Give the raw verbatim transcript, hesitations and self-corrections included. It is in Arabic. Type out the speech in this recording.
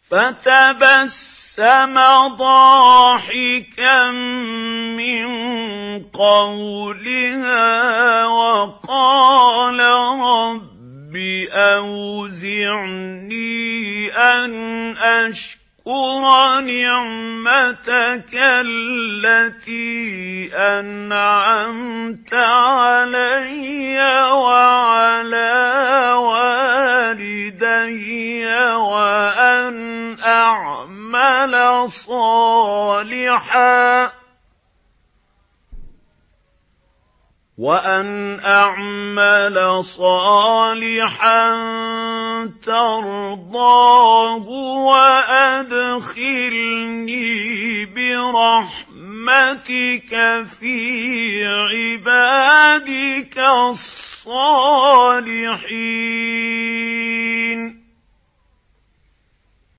فَتَبَسَّمَ ضَاحِكًا مِّن قَوْلِهَا وَقَالَ رَبِّ أَوْزِعْنِي أَنْ أَشْكُرَ نِعْمَتَكَ الَّتِي أَنْعَمْتَ عَلَيَّ وَعَلَىٰ وَالِدَيَّ وَأَنْ أَعْمَلَ صَالِحًا وَأَنْ أَعْمَلَ صَالِحًا تَرْضَاهُ وَأَدْخِلْنِي بِرَحْمَتِكَ فِي عِبَادِكَ الصَّالِحِينَ.